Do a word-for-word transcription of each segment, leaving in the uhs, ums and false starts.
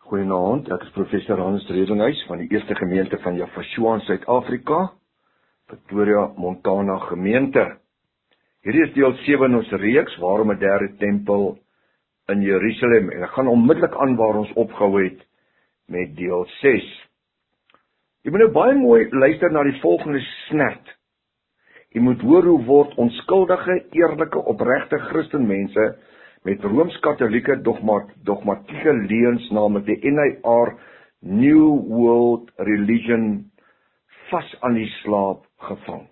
Goeienaand, ek is professor Hans Redenhuis van die Eerste Gemeente van Yafashua in Suid-Afrika, Pretoria, Montana gemeente. Hierdie is deel sewe in ons reeks, waarom 'n derde tempel in Jerusalem, en ek gaan onmiddellik aan waar ons opgehou het met deel ses. Jy moet nou baie mooi luister na die volgende snert. Jy moet hoor hoe word onskuldige, eerlike, opregte Christenmense met Rooms-Katholieke dogma, dogmatieke leuns, naamlik die N I R New World Religion, vas aan die slaap gevang.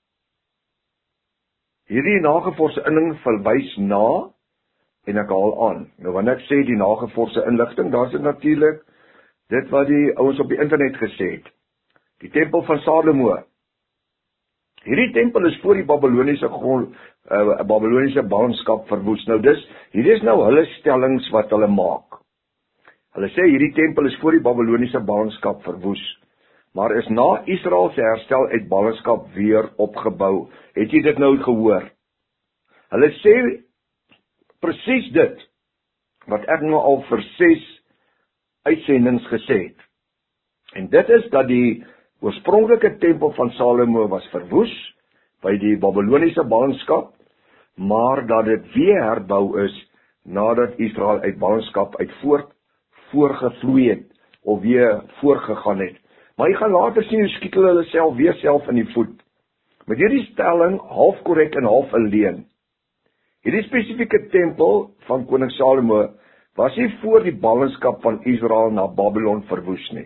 Hierdie nagevorse inligting verwys na, en ek haal aan, nou wanneer ek sê die nagevorse inligting, daar is dit natuurlik dit wat die ouens op die internet gesê het. Die tempel van Salomo. Hierdie tempel is voor die Babyloniese grond, uh, Babyloniese ballingskap verwoes. Nou dis, hierdie is nou hulle stellings wat hulle maak. Hulle sê hierdie tempel is voor die Babyloniese ballingskap verwoes, maar is na Israel se herstel uit ballingskap weer opgebou. Het jy dit nou gehoor? Hulle sê presies dit wat ek nou al vir ses uitsendings gesê het. En dit is dat die oorspronklike tempel van Salomo was verwoes by die Babyloniese ballingskap, maar dat dit weer herbou is nadat Israel uit ballingskap uit voort voorgevloei het of weer voorgegaan het. Maar jy gaan later sien hoe skiet hulle self weer self in die voet. Met hierdie stelling half korrek en half 'n leuen. Hierdie spesifieke tempel van koning Salomo was nie voor die ballingskap van Israel na Babylon verwoes nie.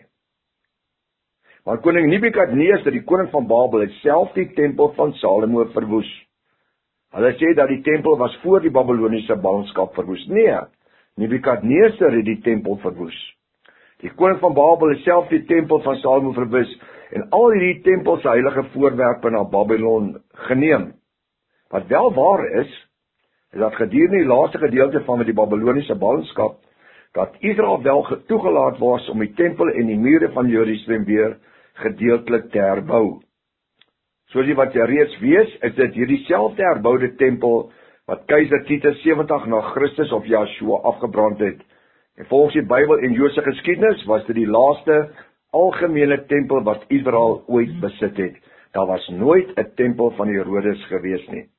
Maar koning Nebukadneser, die koning van Babel, het self die tempel van Salomo verwoes. Hulle sê dat die tempel was voor die Babyloniese ballingskap verwoes. Nee, Nebukadneser het die tempel verwoes. Die koning van Babel het self die tempel van Salomo verwoes en al hierdie tempels se heilige voorwerpe na Babylon geneem. Wat wel waar is, is dat gedurende die laaste gedeelte van die Babyloniese ballingskap, dat Israel wel toegelaat was om die tempel en die mure van Jerusalem weer gedeeltelik te herbou. Soos wat jy reeds weet, is dit hierdie selfde herboude tempel wat keiser Titus sewentig na Christus of Joshua afgebrand het. En volgens die Bybel en Joodse geskiedenis was dit die laaste algemene tempel wat Israel ooit besit het. Daar was nooit 'n tempel van Herodes gewees nie.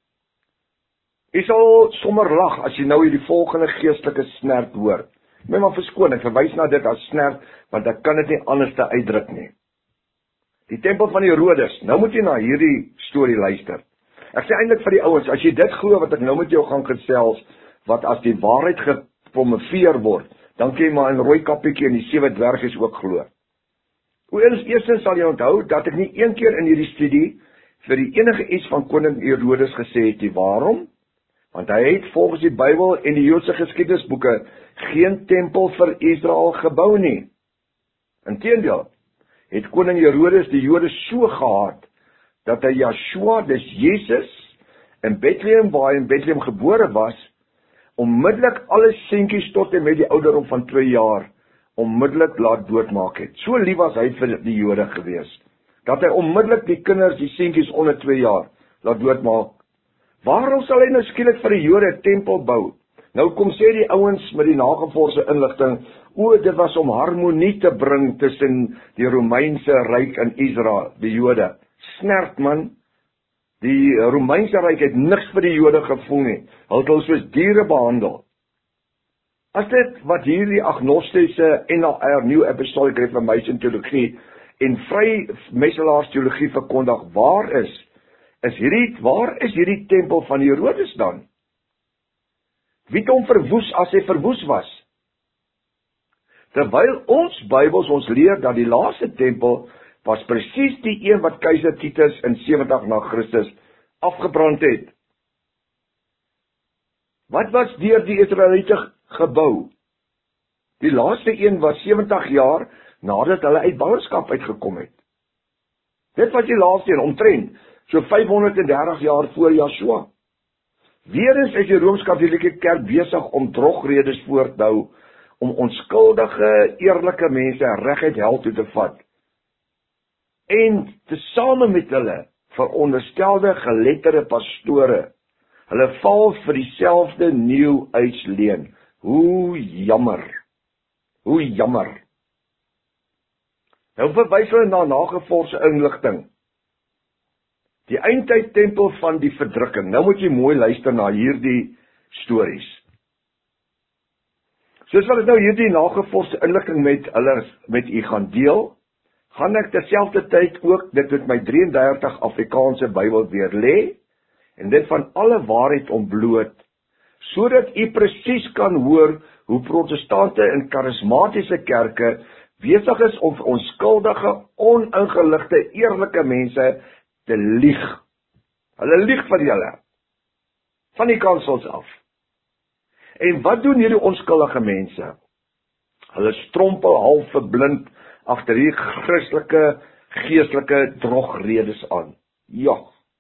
Jy sal sommer lag as jy nou hierdie volgende geestelike snert hoor. Moet maar verskoon, ek verwys na dit as snert, want ek kan dit nie anders te uitdruk nie. Die tempel van Herodes, nou moet jy na hierdie storie luister. Ek sê eintlik vir die ouens, as jy dit glo wat ek nou met jou gaan gesels, wat as die waarheid gepromoveer word, dan kan jy maar in rooi kappietjie en die sewe dwergies ook glo. Eerstens sal jy onthou dat ek nie een keer in hierdie studie vir die enige iets van koning Herodes gesê het nie. Waarom? Want hy het volgens die Bybel en die Joodse geskiedenisboeke geen tempel vir Israel gebou nie. Inteendeel, het koning Herodes die Jode so gehaat, dat hy Joshua, dis Jesus, in Bethlehem, waar hy in Bethlehem gebore was, onmiddellik alle seentjies tot en met die ouderdom van twee jaar, onmiddellik laat doodmaak het. So lief was hy vir die Jode gewees, dat hy onmiddellik die kinders, die seentjies onder twee jaar, laat doodmaak. Waarom sal hy nou skielik vir die Jode 'n tempel bou? Nou kom sê die ouens met die nagevorse inligting, o, dit was om harmonie te bring tussen die Romeinse ryk en Israel, die Jode. Snert man, die Romeinse ryk het niks vir die Jode gevoel nie. Hulle het hulle soos diere behandel. As dit wat hierdie agnostiese N A R, New Apostolic Reformation teologie en vrymesselaars teologie verkondig waar is, is hierdie, waar is hierdie tempel van Herodes dan? Wie het hom verwoes as hy verwoes was? Terwyl ons Bybels ons leer dat die laaste tempel was presies die een wat keiser Titus in sewentig na Christus afgebrand het. Wat was deur die Israeliete gebou? Die laaste een was sewentig jaar nadat hulle uit ballingskap uitgekom het. Dit was die laaste een, omtrent so vyfhonderddertig jaar voor Joshua. Weerens is die Rooms-Katholieke Kerk besig om drogredes voor te hou, om onskuldige, eerlike mense reguit hel toe te vat. En tesame met hulle veronderstelde geletterde pastore, hulle val vir dieselfde New Age leuen. Hoe jammer. Hoe jammer. Nou verwys hulle na nagevorse inligting. Die eindtyd tempel van die verdrukking. Nou moet jy mooi luister na hierdie stories. Soos wat ek nou hierdie nagevorse inligting met hulle met u gaan deel, gaan ek terselfdertyd ook dit met my drie en dertig Afrikaanse Bybel weer lê en dit van alle waarheid ontbloot, sodat u presies kan hoor hoe protestante en karismatiese kerke besig is om onskuldige, oningeligte, eerlike mense te lieg. Hulle lieg vir julle. Van die kansels af. En wat doen hierdie onskuldige mense? Hulle strompel half verblind agter die Christelike, geestelike drogredes aan. Ja.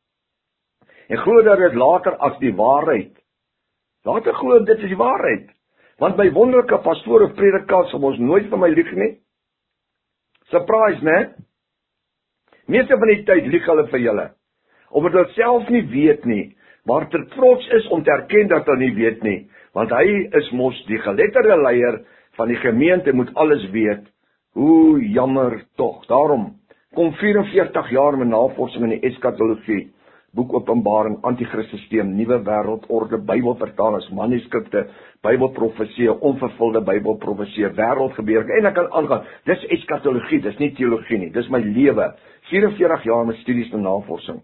En glo dat dit later as die waarheid. Later glo dit is die waarheid. Want my wonderlike pastoor of predikant sal ons nooit van my lieg nie. Surprise, né? Meeste van die tyd lieg hulle vir julle. Omdat hulle self nie weet nie, maar ter trots is om te erken dat hulle nie weet nie. Want hy is mos die geletterde leier van die gemeente, moet alles weet. Hoe jammer tog. Daarom kom vyf en veertig jaar met navorsing in die eskatologie, boek Openbaring, Antichrist-systeem, Nuwe Wêreldorde, Bybelvertalings, manuskripte, Bybelprofesie, onvervulde Bybelprofesie, wêreldgebeure, en ek kan aangaan. Dis eskatologie, dis nie teologie nie, dis my lewe. vyf en veertig jaar met studies en navorsing.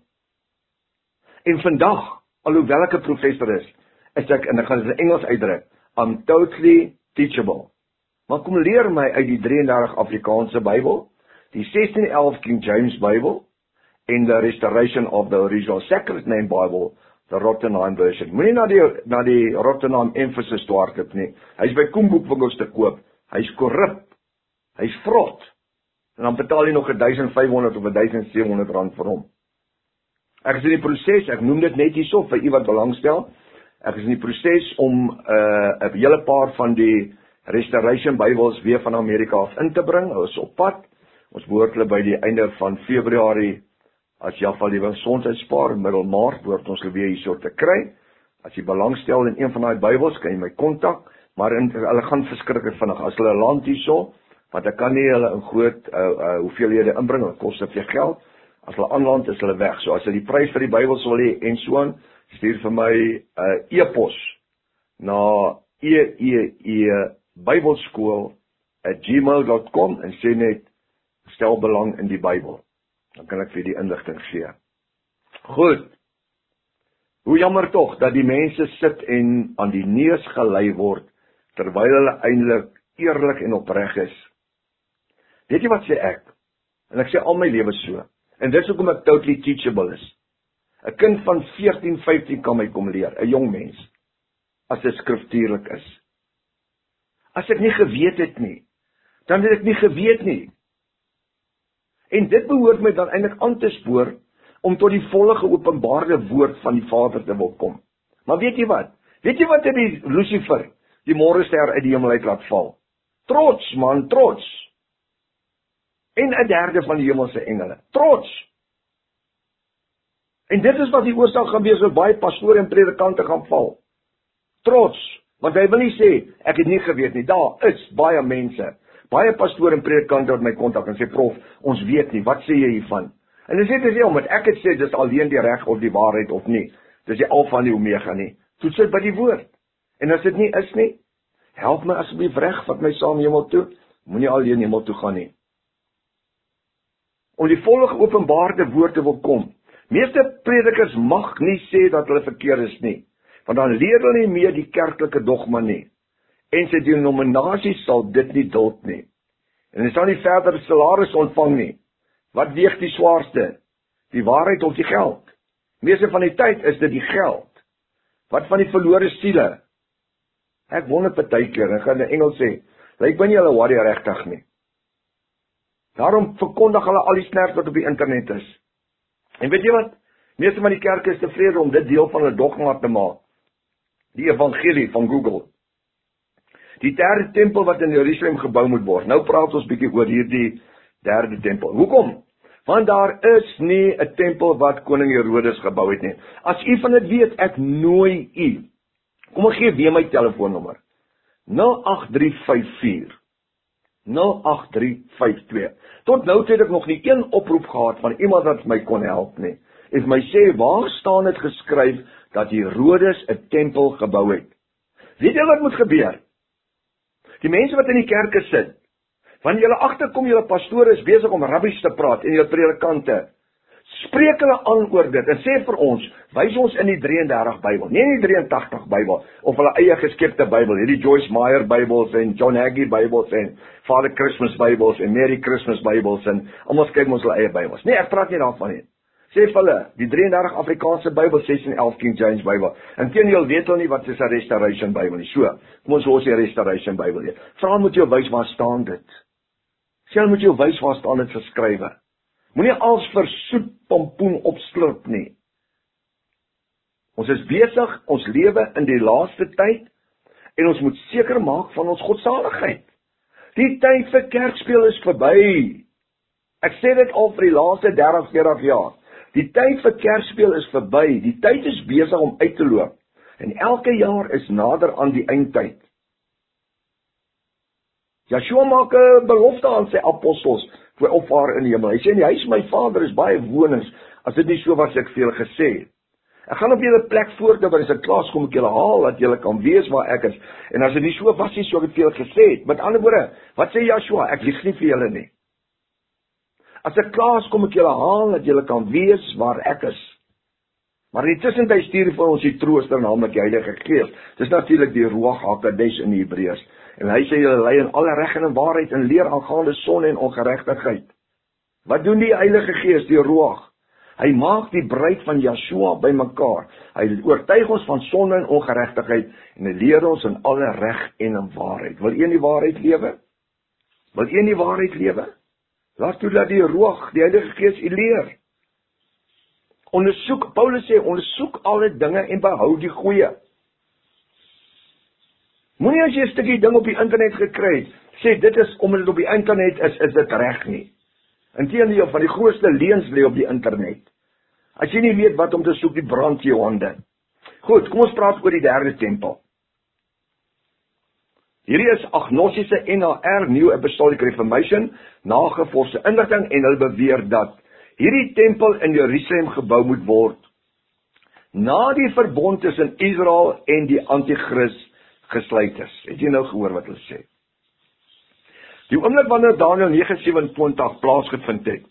En vandag, alhoewel ek 'n professor is, is ek, en ek gaan dit in Engels uitdruk, I'm totally teachable. Maar kom leer my uit die drie en dertig Afrikaanse Bybel, die sestien elf King James Bybel, en the Restoration of the Original Sacred Name Bible, the Rottenheim version. Moenie na die, na die Rottenheim emphasis toe hardloop nie. Hy is by koemboekwinkels te koop. Hy is korrup. Hy is vrot. En dan betaal jy nog duisend vyf honderd of duisend sewe honderd rand vir hom. Ek is in die proses, ek noem dit net hierso vir u wat belangstel. Ek is in die proses om 'n uh, 'n hele paar van die Restoration Bybels weer van Amerika af in te bring. Hulle is op pad. Ons behoort hulle by die einde van Februarie, as jy afval die gesondheid spaar, middel Maart, behoort ons hulle weer hierso te kry. As jy belangstel in een van daai Bybels, kan jy my kontak, maar in, hulle gaan verskriklik vinnig. As hulle land hierso, want ek kan nie hulle in groot uh, uh, hoeveelhede inbring, dit kos te veel geld. As hulle aanland, is hulle weg. So as hulle die prys vir die Bybels wil hê en so aan, stuur vir my 'n uh, e-pos na e e e bybelskool at gmail dot com en sê net stel belang in die Bybel. Dan kan ek vir die inligting gee. Goed. Hoe jammer tog dat die mense sit en aan die neus gelei word terwyl hulle eintlik eerlik en opreg is. Weet jy wat sê ek? En ek sê al my lewe so. En dis hoekom ek totally teachable is. 'n Kind van veertien, vyftien kan my kom leer, 'n jong mens, as dit skriftuurlik is. As ek nie geweet het nie, dan het ek nie geweet nie. En dit behoort my dan eintlik aan te spoor om tot die volle geopenbaarde woord van die Vader te wil kom. Maar weet jy wat? Weet jy wat het die Lucifer, die môrester uit die hemel uit laat val? Trots, man, trots. En 'n derde van die hemelse engele. Trots. En dit is wat die oorsaak gaan wees dat baie pastore en predikante gaan val. Trots, want hy wil nie sê ek het nie geweet nie. Daar is baie mense, baie pastore en predikante wat my kontak en sê prof, ons weet nie, wat sê jy hiervan? En dis net as jy omdat ek het sê dis alleen die reg of die waarheid of nie. Dis die alfa en die omega nie. Toets dit by die woord. En as dit nie is nie, help my asseblief reg, vat my saam hemel toe. Moenie alleen hemel toe gaan nie. Om die volle geopenbaarde woord te wil kom. Meeste predikers mag nie sê dat hulle verkeerd is nie, want dan leer hulle nie meer die kerklike dogma nie. En sy denominasie sal dit nie duld nie. En hulle sal nie verder salaris ontvang nie. Wat weeg die swaarste? Die waarheid of die geld? Meeste van die tyd is dit die geld. Wat van die verlore siele? Ek wonder partykeer, ek gaan in Engels sê, lyk my nie hulle worry regtig nie. Daarom verkondig hulle al die snert wat op die internet is. En weet jy wat? Meeste van die kerke is tevrede om dit deel van hulle dogma te maak. Die evangelie van Google. Die derde tempel wat in Jerusalem gebou moet word. Nou praat ons bietjie oor hierdie derde tempel. Hoekom? Want daar is nie 'n tempel wat koning Herodes gebou het nie. As u van dit weet, ek nooi u. Kom ek gee weer my telefoonnommer. nul agt drie vyf vier nul agt drie vyf twee. Tot nou het ek nog nie een oproep gehad van iemand wat my kon help nie. En my sê, waar staan dit geskryf dat Herodes 'n tempel gebou het? Weet jy wat moet gebeur? Die mense wat in die kerke sit, wanneer julle agterkom, julle pastore is besig om rabbies te praat en julle predikante, spreek hulle aan oor dit en sê vir ons, wys ons in die drie en dertig Bybel, nie in die drie en tagtig Bybel, of hulle eie geskepte Bybel, hierdie Joyce Meyer Bybels en John Hagee Bybels en Father Christmas Bybels en Merry Christmas Bybels en almal skryf ons hulle eie Bybels. Nee, ek praat nie daarvan nie. Sê vir hulle, die drie en dertig Afrikaanse Bybel, ses en elf King James Bybel. Inteendeel weet hulle nie wat is 'n Restoration Bybel nie. So, kom ons los die Restoration Bybel hier. Vra moet jou wys waar staan dit. Sê hulle moet jou wys waar staan dit geskrywe. Moenie als vir soet pompoen opslurp nie. Ons is besig, ons lewe in die laaste tyd en ons moet seker maak van ons godsaligheid. Die tyd vir kerkspeel is verby. Ek sê dit al vir die laaste dertig, veertig jaar. Die tyd vir kerkspeel is verby. Die tyd is besig om uit te loop. En elke jaar is nader aan die eindtyd. Joshua maak 'n belofte aan sy apostels voor opvaar in die hemel. Hy sê, die huis my Vader is baie wonings, as dit nie so was ek vir julle gesê het. Ek gaan op julle plek voortbou, as ek klaar kom ek julle haal, dat julle kan wees waar ek is. En as dit nie so was nie, so ek het vir julle gesê het. Met ander woorde, wat sê Joshua? Ek lieg nie vir julle nie. As ek klaar kom ek julle haal, dat julle kan wees waar ek is. Maar in die tussentyd stuur vir ons die trooster, naamlik die Heilige Gees. Dis natuurlik die Ruach HaKodesh in die Hebreërs. En hy sê julle lei in alle reg en in waarheid en leer aangaande sonde en ongeregtigheid. Wat doen die Heilige Gees, die Ruach? Hy maak die bruid van Joshua bymekaar. Hy oortuig ons van sonde en ongeregtigheid en hy leer ons in alle reg en in waarheid. Wil een die waarheid lewe? Wil een die waarheid lewe? Laat toe dat die Ruach, die Heilige Gees, u leer. Ondersoek, Paulus sê, ondersoek alle dinge en behou die goeie. Moenie as jy 'n stukkie ding op die internet gekry het, sê dit is omdat dit op die internet is, is dit reg nie. Inteendeel, van die grootste leuns lê op die internet. As jy nie weet wat om te soek, die brand jou hande. Goed, kom ons praat oor die derde tempel. Hierdie is agnostiese N A R, New Apostolic Reformation, nagevorsde inligting en hulle beweer dat hierdie tempel in Jerusalem gebou moet word na die verbond tussen Israel en die Antichrist gesluit is. Het jy nou gehoor wat hulle sê? Die oomblik wanneer Daniël nege sewenentwintig plaasgevind het,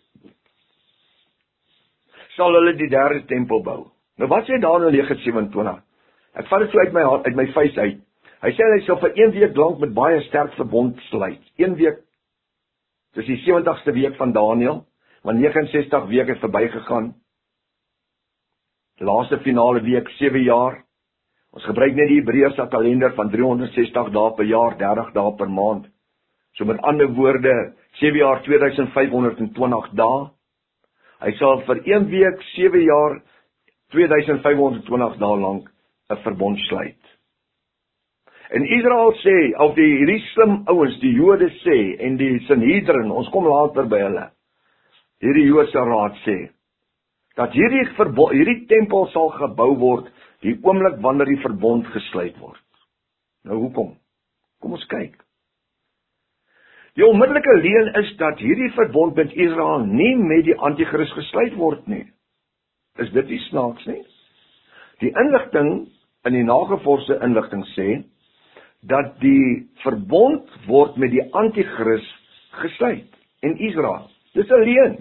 sal hulle die derde tempel bou. Nou wat sê Daniël nege sewenentwintig? Ek vat dit so uit my hand, uit my vuis uit. Hy sê hy sal vir een week lank met baie sterk verbond sluit. Een week, dis die sewentigste week van Daniël, want negenenses sestig weke het verbygegaan. Laaste finale week, sewe jaar. Ons gebruik net die Hebreëse kalender van driehonderdsestig dae per jaar, dertig dae per maand. So met ander woorde, sewe jaar, twee duisend vyf honderd twintig dae. Hy sal vir een week, sewe jaar, twee duisend vyf honderd twintig dae lank 'n verbond sluit. En Israel sê, of die hierdie slim ouens, die Jode sê, en die Sanhedrin, ons kom later by hulle, hierdie Joodse raad sê, dat hierdie, verbo- hierdie tempel sal gebou word, die oomblik wanneer die verbond gesluit word. Nou hoekom? Kom ons kyk. Die onmiddellike leuen is dat hierdie verbond met Israel nie met die Antichrist gesluit word nie. Is dit nie snaaks nie? Die inligting, in die nagevorsde inligting sê, dat die verbond word met die Antichrist gesluit in Israel. Dis 'n leuen.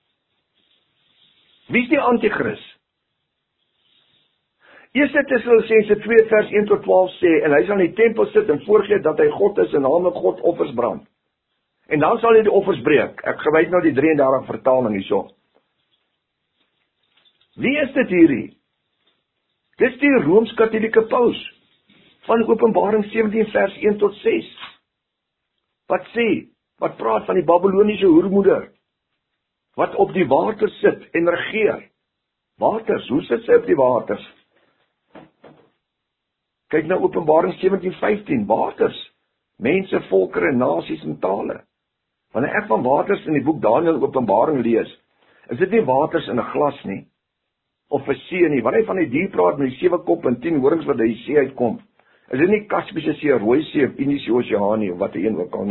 Wie is die Antichrist? Eerste Tessalonisense twee vers een tot twaalf sê, en hy sal in die tempel sit en voorgee dat hy God is en naamlik God offers brand. En dan sal hy die offers breek. Ek gebruik nou die drie en dertig vertaling hierso. Wie is dit hierdie? Dis die Rooms-Katolieke Paus van Openbaring sewentien vers een tot ses. Wat sê? Wat praat van die Babyloniese hoermoeder? Wat op die waters sit en regeer. Waters, hoe sit sy op die waters? Kyk na Openbaring sewentien vyftien, waters. Mense, volkere, nasies en tale. Wanneer ek van waters in die boek Daniël Openbaring lees, is dit nie waters in 'n glas nie, of 'n see nie. Wanneer hy van die dier praat met die sewe kop en tien horings wat uit die see uitkom, is dit nie Kaspiese See, Rooi See of Indiese Oseaan nie, of wat een ook al nie.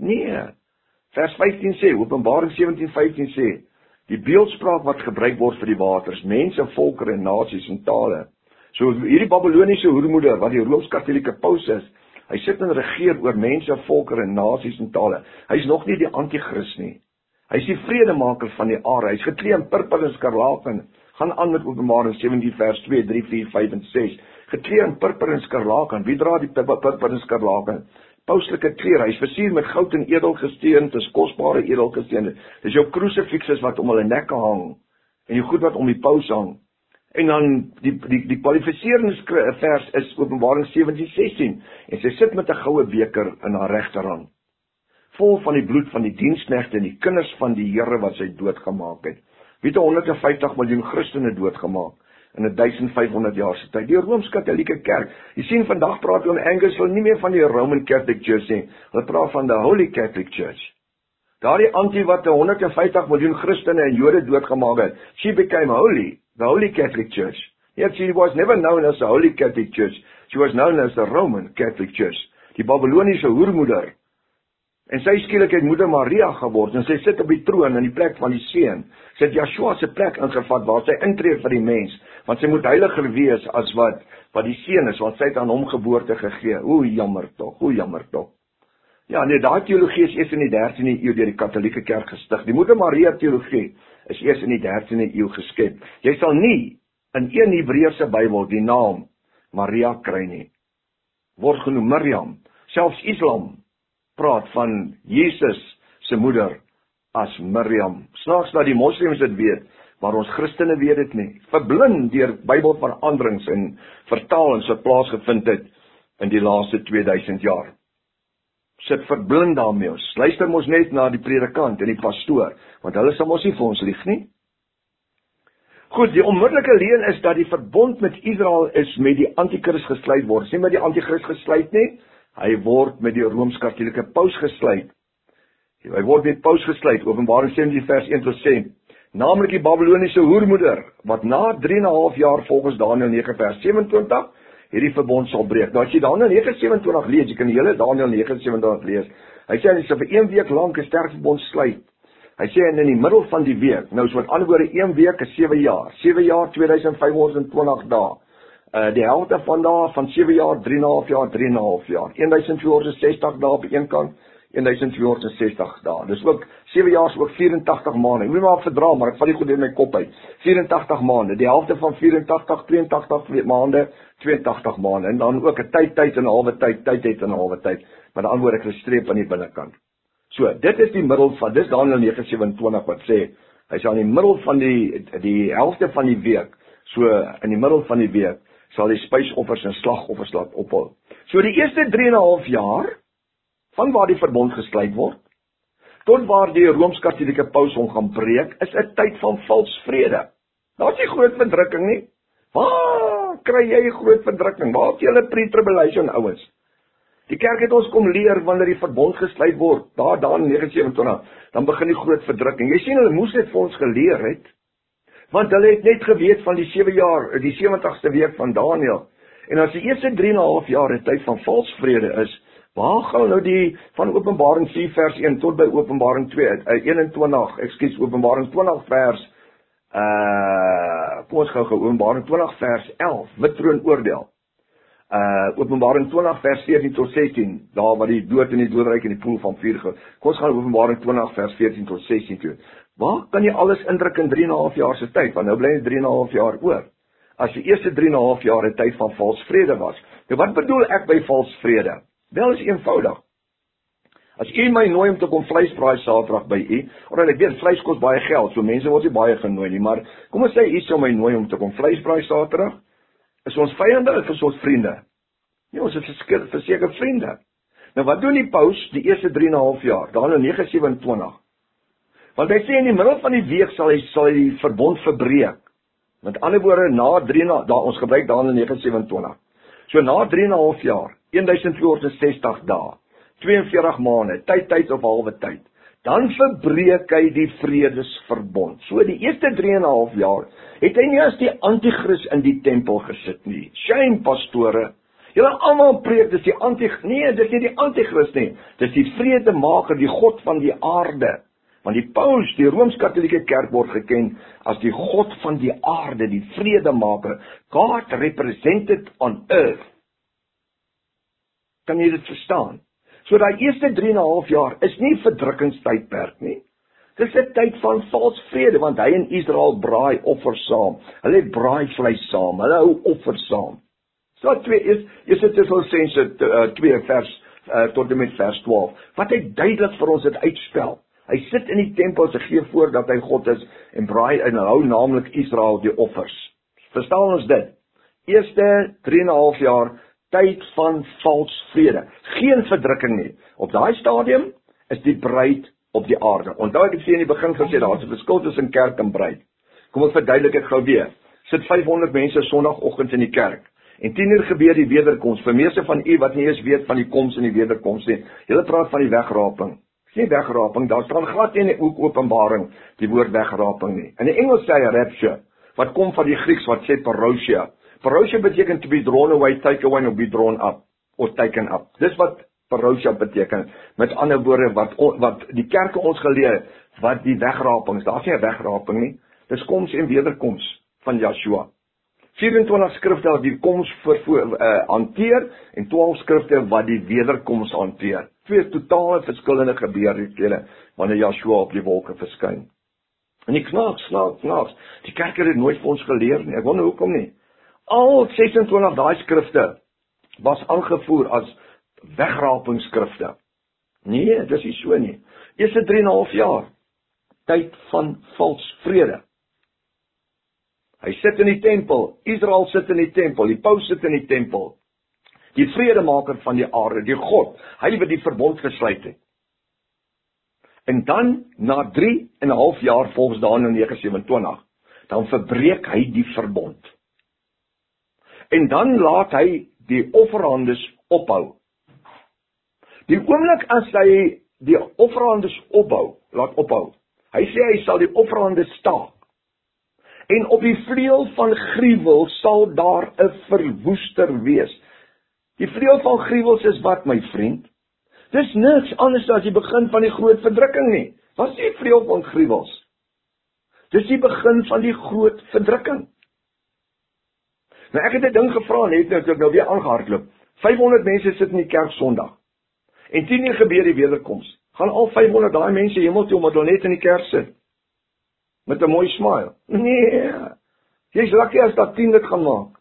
Nee. Vers vyftien sê, Openbaring sewentien vyftien sê, die beeldspraak wat gebruik word vir die waters, mense, volkere, nasies en tale. So hierdie Babyloniese hoermoeder, wat die Rooms-Katolieke paus is, hy sit en regeer oor mense, volkere, nasies en tale. Hy is nog nie die antichrist nie. Hy is die vredemaker van die aarde. Hy is geklee in purper en skarlaken. Gaan aan met Openbaring sewentien vers twee, drie, vier, vyf en ses. Geklee in purper en skarlaken. Wie dra die purper en skarlaken? Pauslike klere. Hy is versier met goud en edelgesteen, dis kosbare edelgesteen. Dis jou crucifixes wat om hulle nekke hang en die goed wat om die paus hang. En dan die die die kwalifiserende vers is Openbaring sewentien sestien en sy sit met 'n goue beker in haar regterhand, vol van die bloed van die diensknegte en die kinders van die Here wat sy doodgemaak het. Wie het honderd en vyftig miljoen Christene doodgemaak in 'n duisend vyfhonderd jaar se tyd? Die Rooms-Katolieke Kerk. Jy sien vandag praat ons Angus wil nie meer van die Roman Catholic Church nie. Hulle praat van die Holy Catholic Church. Daardie anti wat honderd en vyftig miljoen Christene en Jode doodgemaak het, she became holy, the Holy Catholic Church. Yet she was never known as the Holy Catholic Church. She was known as the Roman Catholic Church. Die Babyloniese hoermoeder. En sy skielik het moeder Maria geword, en sy sit op die troon in die plek van die seun. Sy het Joshua se plek ingevat, waar sy intree vir die mens, want sy moet heiliger wees as wat, wat die seun is, want sy het aan hom geboorte gegee. O, jammer tog, o, jammer tog. Ja, nee, daai teologie is eers in die dertiende eeu deur die Katolieke Kerk gestig. Die moeder Maria teologie is eers in die dertiende eeu geskep. Jy sal nie in een Hebreëse Bybel die naam Maria kry nie. Word genoem Miriam. Selfs Islam praat van Jesus se moeder as Miriam. Snaaks dat die moslems dit weet, maar ons Christene weet dit nie. Verblind deur Bybelveranderings en vertalings wat plaasgevind het in die laaste tweeduisend jaar. Sit verblind daarmee ons. Luister mos net na die predikant en die pastoor, want hulle sal mos nie vir ons lieg nie. Goed, die onmiddellike leen is dat die verbond met Israel is met die antichrist gesluit word. Is nie met die antichrist gesluit nie, hy word met die Rooms-Katolieke paus gesluit. Hy word met paus gesluit, Openbaring sewentien vers een tot sê, naamlik die Babyloniese hoermoeder, wat na drie en 'n half jaar volgens Daniël nege vers sewenentwintig, hierdie verbond sal breek. Nou as jy Daniël nege sewenentwintig lees, jy kan die hele Daniël nege sewenentwintig lees, hy sê hy sal vir een week lank 'n sterk verbond sluit. Hy sê in die middel van die week, nou so met ander woorde, een week is sewe jaar, sewe jaar, twee duisend vyf honderd en twintig dae, uh, die helfte van dae, van sewe jaar, drie en 'n half jaar, drie en 'n half jaar, twaalf honderd sestig dae op een kant, twaalf honderd sestig dae, dis ook, sewe jaar is ook vyerentagtig maande, ek moet maar verdra, maar ek val nie goed in my kop uit, vyerentagtig maande, die helfte van vyerentagtig, tweeëntagtig maande, tweeëntagtig maande, en dan ook 'n tyd, tyd en 'n halwe tyd, tyd, tyd en 'n halwe tyd, met 'n ander woord, ek gestreep aan die binnekant. So, dit is die middel van, dis Daniël nege sewenentwintig wat sê, hy sal in die middel van die, die helfte van die week, so in die middel van die week, sal die spysoffers en slagoffers laat ophou. So die eerste drie en 'n half jaar, van waar die verbond gesluit word, tot waar die Rooms-Katolieke paus hom gaan breek, is 'n tyd van vals vrede. Daar is nie groot verdrukking nie. Waar kry jy groot verdrukking? Waar het julle pre-tribulation ouens? Die kerk het ons kom leer, wanneer die verbond gesluit word, daar, daar in nege sewenentwintig, dan begin die groot verdrukking. Jy sien, hulle moes dit vir ons geleer het, want hulle het net geweet van die sewe jaar, die sewentigste week van Daniël, en as die eerste drie en 'n half jaar 'n tyd van vals vrede is, waar gaan nou die, van Openbaring vier vers een tot by Openbaring twee, uh, eenentwintig, ekskuus, Openbaring twintig vers, uh, kom ons gou gou, Openbaring twintig vers elf, wit troon oordeel, Uh, Openbaring twintig vers veertien tot sestien, daar waar die dood en die doodryk in die poel van vuur gaan. Kom ons gaan Openbaring twintig vers veertien tot sestien toe. Waar kan jy alles indruk in drie en 'n half jaar se tyd? Want nou bly jy drie en 'n half jaar oor. As die eerste drie en 'n half jaar 'n tyd van vals vrede was. Nou wat bedoel ek by vals vrede? Wel, is eenvoudig. As u my nooi om te kom vleisbraai Saterdag by u, omdat ek weet vleis kos baie geld, so mense word nie baie genooi nie, maar kom ons sê u sou my nooi om te kom vleisbraai Saterdag. Is ons vyande of is ons vriende? Nee, ons is verseker vriende. Nou wat doen die paus die eerste drie en 'n half jaar, Daniël nege sewenentwintig? Want hy sê in die middel van die week sal hy, sal hy die verbond verbreek. Met ander woorde, na drie, daar ons gebruik Daniël nege sewenentwintig. So na drie en 'n half jaar, twaalf honderd sestig dae, tweeënveertig maande, tyd, tyd of halwe tyd, dan verbreek hy die vredesverbond. So die eerste drie en 'n half jaar, het hy nie as die antichrist in die tempel gesit nie. Shame, pastore. Julle almal preek, dis die anti, nee, dis nie die antichrist nie, dis die vredemaker, die God van die aarde. Want die paus, die Rooms-Katholieke Kerk word geken as die God van die aarde, die vredemaker. God represented on earth. Kan jy dit verstaan? So daai eerste drie en 'n half jaar is nie verdrukkingstydperk nie. Dis 'n tyd van vals vrede, want hy en Israel braai offers saam. Hulle braai vleis saam, hulle hou offers saam. So twee is, is dit Tessalonisense twee vers uh, tot en met vers twaalf, wat hy duidelik vir ons dit uitspel. Hy sit in die tempel, hy gee voor dat hy God is, en braai en hou naamlik Israel die offers. Verstaan ons dit? Eerste drie en 'n half jaar, tyd van vals vrede. Geen verdrukking nie. Op daai stadium is die bruid op die aarde. Onthou ek het sê in die begin gesê, daar is 'n verskil tussen kerk en bruid. Kom ons verduidelik dit gou weer. Sit vyfhonderd mense Sondagoggend in die kerk. En tien uur gebeur die wederkoms. Vir meeste van u wat nie eens weet van die koms en die wederkoms nie. Julle praat van die wegraping. Dis nie wegraping, daar staan glad nie in die Openbaring die woord wegraping nie. In die Engels sê hy rapture, wat kom van die Grieks wat sê parousia. Parousia beteken to be drawn away, take away, or be drawn up, or taken up. Dis wat parousia beteken. Met ander woorde, wat, wat die kerke ons geleer, wat die wegraping is. Daar is nie 'n wegraping nie. Dis koms en wederkoms van Yeshua. vyf-en-twintig skrifte wat die koms uh, hanteer, en twaalf skrifte wat die wederkoms hanteer. Twee totale verskillende gebeurtenhede, wanneer Yeshua op die wolke verskyn. En die knaaks, knaaks, knaaks, die kerk het dit nooit vir ons geleer nie, ek wonder hoekom nie. Al sesentwintig daai skrifte was aangevoer as wegrapingsskrifte. Nee, dis nie so nie. Eerste drie en 'n half jaar, tyd van vals vrede. Hy sit in die tempel, Israel sit in die tempel, die paus sit in die tempel, die vredemaker van die aarde, die God, hy wat die verbond gesluit het. En dan, na drie en 'n half jaar volgens Daniël nege sewenentwintig, dan verbreek hy die verbond. En dan laat hy die offerhandes ophou. Die oomblik as hy die offerhandes ophou, laat ophou, hy sê hy sal die offerhandes staak. En op die vleuel van gruwel sal daar 'n verwoester wees. Die vleuel van gruwels is wat, my vriend? Dis niks anders as die begin van die groot verdrukking nie. Wat is die vleuel van gruwels? Dis die begin van die groot verdrukking. Nou ek het 'n ding gevra net nou toe ek nou weer aangehardloop. vyfhonderd mense sit in die kerk Sondag. En tien uur gebeur die wederkoms. Gaan al vyfhonderd daai mense hemel toe omdat hulle net in die kerk sit? Met 'n mooi smile. Nee. Jy's lucky as dat tien dit gaan maak.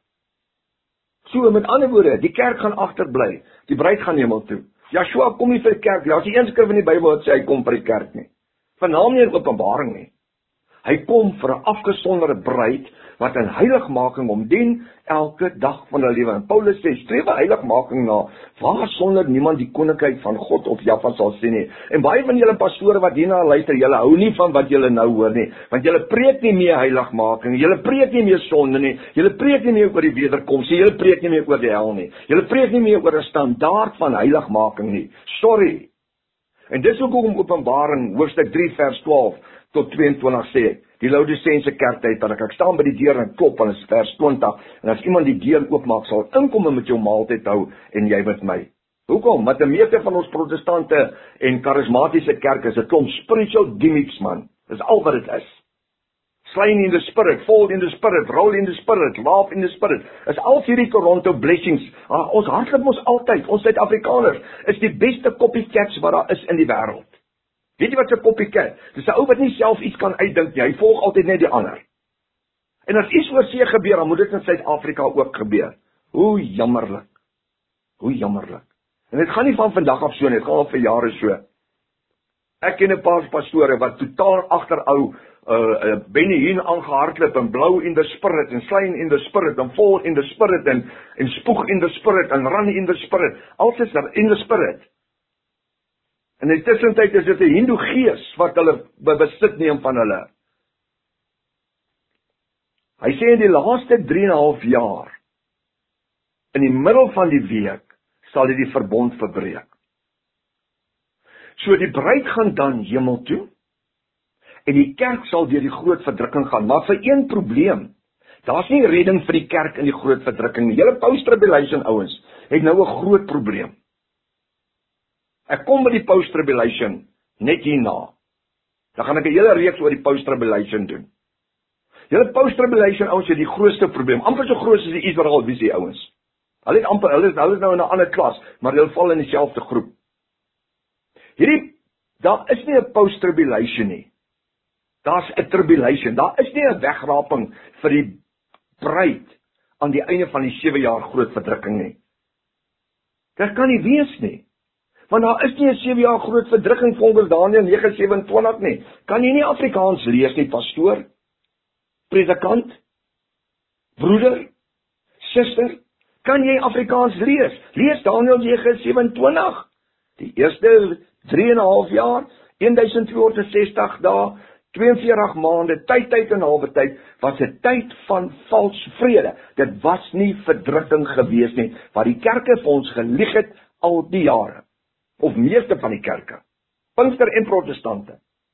So, met ander woorde, die kerk gaan agterbly. Die bruid gaan hemel toe. Yeshua kom nie vir die kerk nie. Daar's nie een skrif in die Bybel wat sê hy kom vir die kerk nie. Veral nie in Openbaring nie. Hy kom vir 'n afgesonderde bruid wat in heiligmaking hom dien elke dag van hulle lewe. En Paulus sê, streef heiligmaking na, waar sonder niemand die koninkryk van God of Jahwe sal sien nie. En baie van julle pastore wat hierna luister, julle hou nie van wat julle nou hoor nie, want julle preek nie meer heiligmaking, julle preek nie meer sonde nie, julle preek nie meer oor die wederkoms nie, julle preek nie meer oor die hel nie, julle preek nie meer oor 'n standaard van heiligmaking nie. Sorry. En dis hoekom Openbaring hoofstuk drie vers twaalf tot tweeëntwintig sê, die Laodiseense kerk tyd, dat ek, ek staan by die deur en klop, en is vers twintig, en as iemand die deur oopmaak, sal inkom en met jou maaltyd hou, en jy met my. Hoekom? Want die meeste van ons protestante en charismatiese kerk is 'n klomp spiritual gimmicks, man. Dis al wat dit is. Slain in the spirit, fall in the spirit, roll in the spirit, laugh in the spirit. Is al hierdie Toronto blessings. Ah, ons hardloop mos altyd, ons Suid-Afrikaners, is die beste copycats wat daar is in die wêreld. Weet jy wat 'n copycat? Dis 'n ou wat nie self iets kan uitdink nie, hy volg altyd net die ander. En as iets oor see gebeur, dan moet dit in Suid-Afrika ook gebeur. Hoe jammerlik. Hoe jammerlik. En dit gaan nie van vandag af so nie, dit gaan al vir jare so. Ek ken 'n paar pastore wat totaal agterhou uh, uh, Benny Hinn aangehardloop en blou in the spirit en slain in the spirit en fall in the spirit en en spoeg in the spirit en run in the spirit. Alles is in the spirit. En in die tussentyd is dit 'n Hindoe gees wat hulle besit neem van hulle. Hy sê in die laaste drie en 'n half jaar, in die middel van die week, sal hy die verbond verbreek. So die bruid gaan dan hemel toe, en die kerk sal deur die groot verdrukking gaan, maar vir een probleem, daar's nie redding vir die kerk in die groot verdrukking nie. Julle post-tribulation ouens, het nou 'n groot probleem. Ek kom by die post-tribulation net hierna. Dan gaan ek 'n hele reeks oor die post-tribulation doen. Julle post-tribulation ouens het die grootste probleem, amper so groot as die Israel visie ouens. Hulle het amper, hulle is, hulle is nou in 'n ander klas, maar hulle val in dieselfde groep. Hierdie, daar is nie 'n post-tribulation nie. Daar's 'n tribulation. Daar is nie 'n wegraping vir die bruid aan die einde van die sewe jaar groot verdrukking nie. Dit kan nie wees nie. Want daar is nie 'n sewe jaar groot verdrukking volgens Daniël nege sewe-en-twintig nie. Kan jy nie Afrikaans lees nie, pastoor? Predikant? Broeder? Suster? Kan jy Afrikaans lees? Lees Daniël nege sewe-en-twintig. Die eerste drie en 'n half jaar, twaalf tweehonderdsestig dae, twee en veertig maande, tyd, tyd en halwe tyd, was 'n tyd van vals vrede. Dit was nie verdrukking gewees nie, wat die kerke vir ons gelieg het al die jare. Of meeste van die kerke. Pinkster en protestante.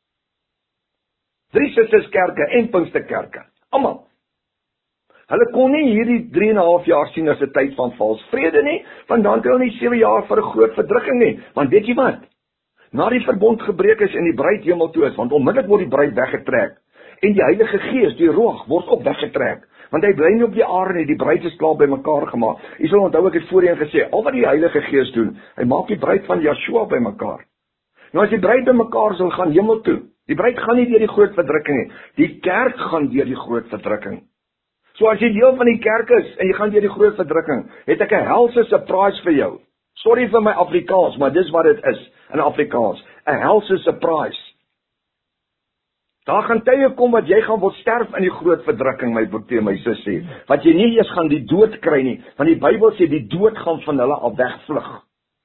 Drie Sisterskerke en Pinksterkerke. Almal. Hulle kon nie hierdie drie en 'n half jaar sien as 'n tyd van vals vrede nie, want dan het hulle nie sewe jaar vir 'n groot verdrukking nie. Want weet jy wat? Na die verbond gebreek is en die bruid hemel toe is, want onmiddellik word die bruid weggetrek. En die Heilige Gees, die Ruach, word ook weggetrek. Want hy bly nie op die aarde nie, die bruid is klaar by mekaar gemaak. Jy sal onthou ek het voorheen gesê, al wat die Heilige Gees doen, hy maak die bruid van Yeshua by mekaar. Nou as die bruid by mekaar sal gaan hemel toe, die bruid gaan nie deur die groot verdrukking nie, die kerk gaan deur die groot verdrukking. So as jy deel van die kerk is, en jy gaan deur die groot verdrukking, het ek 'n helse surprise vir jou. Sorry vir my Afrikaans, maar dis wat dit is, in Afrikaans, 'n helse surprise. Daar gaan tye kom wat jy gaan word sterf in die groot verdrukking, my broer, my sussie. Wat jy nie eers gaan die dood kry nie, want die Bybel sê die dood gaan van hulle af wegvlug.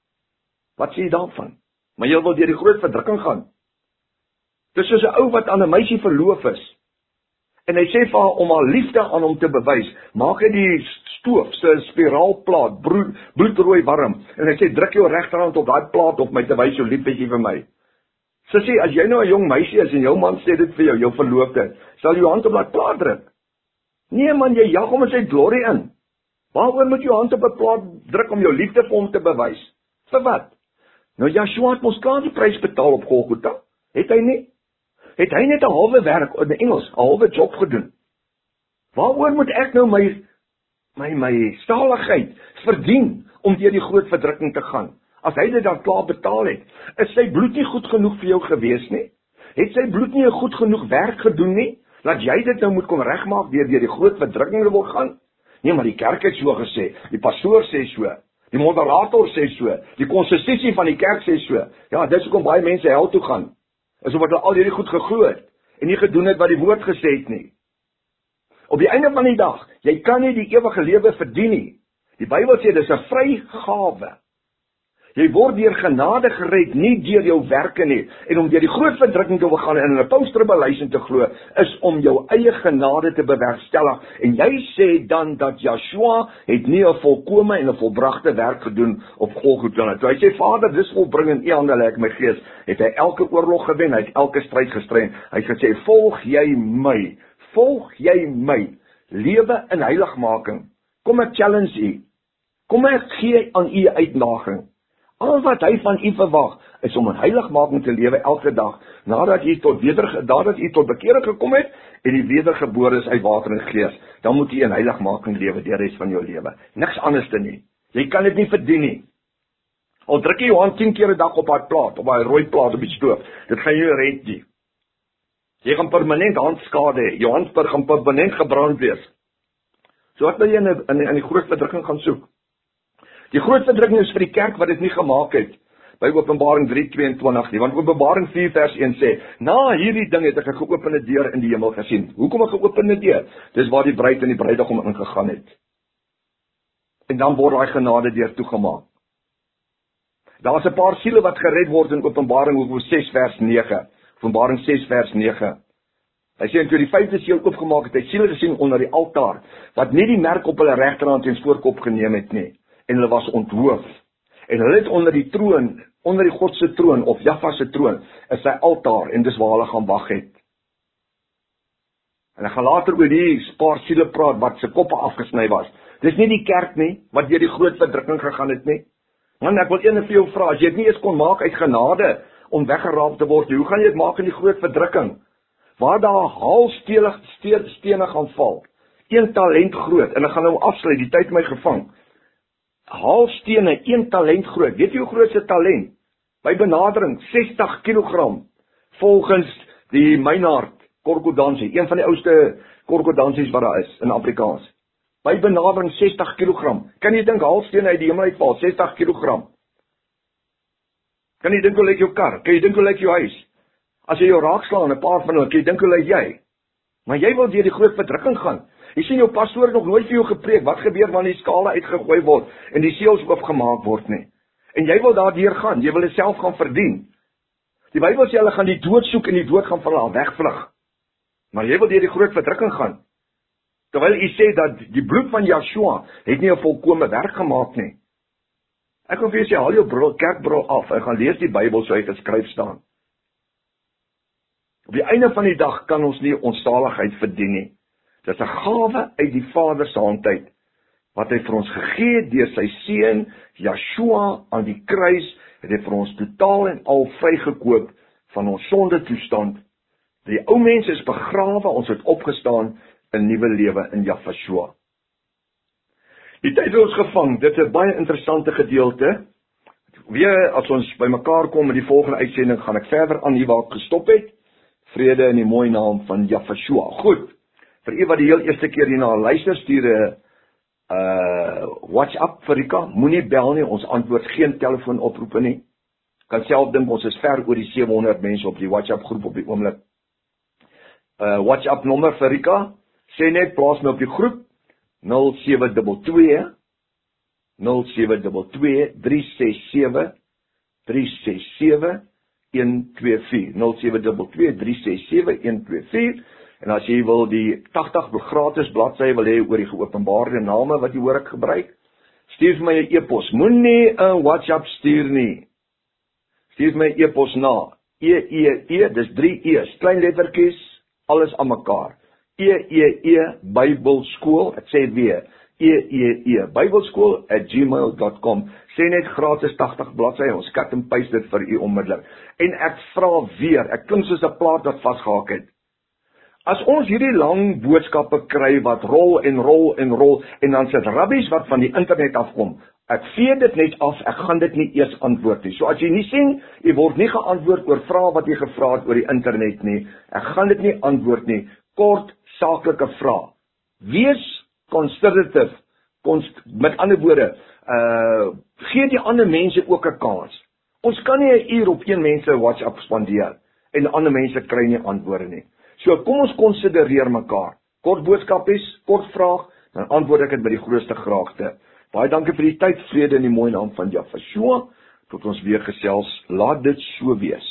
Wat sê jy daarvan? Maar jy wil deur die groot verdrukking gaan. Dis soos 'n ou wat aan 'n meisie verloof is. En hy sê vir haar om haar liefde aan hom te bewys, maak hy die stoof se spiraalplaat bloed, bloedrooi warm. En hy sê druk jou regterhand op daai plaat op my te wys jou lief is jy vir my. Sussie, as jy nou 'n jong meisie is en jou man sê dit vir jou, jou verloofde, sal jy jou hand op daai plaat druk? Nee man, jy jag hom in sy glorie in. Waaroor moet jy jou hand op 'n plaat druk om jou liefde vir hom te bewys? Vir wat? Nou Yeshua het mos klaar die prys betaal op Golgotha. Het hy nie? Het hy net 'n halwe werk in Engels, 'n halwe job gedoen? Waaroor moet ek nou my my my staligheid verdien om deur die groot verdrukking te gaan? As hy dit dan klaar betaal het, is sy bloed nie goed genoeg vir jou gewees nie? Het sy bloed nie 'n goed genoeg werk gedoen nie? Laat jy dit nou moet kom regmaak deur deur die groot verdrukking wil gaan? Nee, maar die kerk het so gesê, die pastoor sê so, die moderator sê so, die konstitusie van die kerk sê so. Ja, dis hoekom baie mense hel toe gaan. Is omdat hulle al hierdie goed geglo het en nie gedoen het wat die woord gesê het nie. Op die einde van die dag, jy kan nie die ewige lewe verdien nie. Die Bybel sê dis 'n vrygawe. Jy word deur genade gered, nie deur jou werke nie. En om deur die groot verdrukking te gaan en in 'n post-tribulation te glo, is om jou eie genade te bewerkstellig. En jy sê dan dat Yeshua het nie 'n volkome en 'n volbragte werk gedoen op Golgotha nie. Toe hy sê, Vader, dis volbring in U hande lê ek my gees, het hy elke oorlog gewen, hy het elke stryd gestry. Hy het gesê, volg jy my, volg jy my, lewe in heiligmaking. Kom ek challenge U. Kom ek gee aan U uitdaging. Al wat hy van U verwag, is om in heiligmaking te lewe elke dag, nadat jy tot weder, nadat jy tot bekering gekom het, en die wedergebore is uit water en gees, dan moet jy in heiligmaking lewe, die res van jou lewe. Niks anders te nie. Jy kan dit nie verdien nie. Al druk jy jou hand tien keer 'n dag op daai plaat, op daai rooi plaat op die stoof, dit gaan jou red nie. Jy gaan permanent handskade hê, jou hand gaan permanent gebrand wees. So wat wil jy in, in, in die groot verdrukking gaan soek? Die groot verdrukking is vir die kerk wat dit nie gemaak het, by Openbaring drie tweeëntwintig nie, want Openbaring vier vers een sê, na hierdie ding het ek 'n geopende deur in die hemel gesien. Hoekom 'n geopende deur? Dis waar die bruid en die bruidegom ingegaan het. En dan word daai genade deur toegemaak. Daar's 'n paar siele wat gered word in Openbaring ses vers nege. Openbaring ses vers nege. Hy sê, en toe die vyfde seël oopgemaak het, hy siele gesien onder die altaar, wat nie die merk op hulle regterhand en voorkop geneem het nie. En hulle was onthoof. En hulle het onder die troon, onder die God se troon, of Jahwe se troon, is sy altaar, en dis waar hulle gaan wag het. En ek gaan later oor die paar siele praat, wat se koppe afgesny was. Dis nie die kerk nie, wat deur die groot verdrukking gegaan het nie. Man, ek wil een vir jou vra, as jy dit nie eens kon maak uit genade om weggeraap te word, hoe gaan jy dit maak in die groot verdrukking? Waar daar haalstelig stene gaan val, een talent groot, en ek gaan nou afsluit, die tyd my gevang. Haalstene, een talent groot, weet jy hoe groot se talent? By benadering, sestig kilogram, volgens die Meinhard korkodansie, een van die oudste korkodansies wat daar is, in Afrikaans. By benadering sestig kilogram, kan jy dink haalstene uit die hemel uitval, sestig kilogram. Kan jy dink hoe lyk jou kar, kan jy dink hoe lyk jou huis? As jy jou raakslaan, 'n paar van hulle, kan jy dink hoe lyk jy? Maar jy wil deur die groot verdrukking gaan. Jy sien jou pastoor het nog nooit vir jou gepreek, wat gebeur wanneer die skale uitgegooi word, en die seels oopgemaak word nie. En jy wil daardeur gaan, jy wil dit self gaan verdien. Die Bybel sê hulle gaan die dood soek en die dood gaan van hulle wegvlug. Maar jy wil deur die groot verdrukking gaan. Terwyl hy sê dat die bloed van Yeshua het nie 'n volkome werk gemaak nie. Ek wil vir jou sê, haal jou bril, kerkbril af en gaan lees die Bybel so hy geskryf staan. Op die einde van die dag kan ons nie ons saligheid verdien nie. Dit is 'n gawe uit die Vader se hand uit, wat hy vir ons gegee het deur sy seun Yeshua aan die kruis, het hy vir ons totaal en al vrygekoop van ons sonde toestand. Die ou mens is begrawe, ons het opgestaan in nuwe lewe in Yeshua. Die tyd het ons gevang, dit is 'n baie interessante gedeelte. Weer, as ons by mekaar kom in die volgende uitsending, gaan ek verder aan hier waar ek gestop het. Vrede in die mooi naam van Yeshua. Goed, vir u wat die heel eerste keer hierna luister, stuur 'n uh, WhatsApp vir Rika, moenie bel nie, ons antwoord geen telefoonoproepe nie. Kan self dink, ons is ver oor die sewe honderd mense op die WhatsApp groep op die oomblik. Uh, WhatsApp nommer vir Rika, sê net, plaas my op die groep, nul sewe twee twee, nul sewe twee twee, drie ses sewe, drie ses sewe, een twee vier, nul sewe twee twee, drie ses sewe, een twee vier, en as jy wil die tagtig gratis bladsy wil hê oor die geopenbaarde name wat jy hoor ek gebruik, stuur vir my 'n e-pos, moenie 'n WhatsApp stuur nie, stuur my 'n e-pos na, E E E, dis drie E's, klein lettertjies, alles aan mekaar, E E E, Bybelskool, ek sê weer, E E E, Bybelskool at gmail dot com, sê net gratis tagtig bladsy, ons cut en paste dit vir u onmiddellik, en ek vra weer, ek klink soos 'n plaat wat vasgehaak het, as ons hierdie lang boodskappe kry wat rol en rol en rol, en dan sit rabbies wat van die internet afkom, ek vee dit net af, ek gaan dit nie eers antwoord nie, so as jy nie sien, jy word nie geantwoord oor vrae wat jy gevra het oor die internet nie, ek gaan dit nie antwoord nie, kort, saaklike vrae, wees conservative, const, met ander woorde, uh, gee die ander mense ook 'n kans, ons kan nie 'n uur op een mense WhatsApp spandeer, en ander mense kry nie antwoorde nie, so kom ons konsidereer mekaar, kort boodskapies, kort vraag, dan antwoord ek dit met die grootste graagte. Baie dankie vir die tyd, vrede in die mooi naam van Yeshua, tot ons weer gesels, laat dit so wees.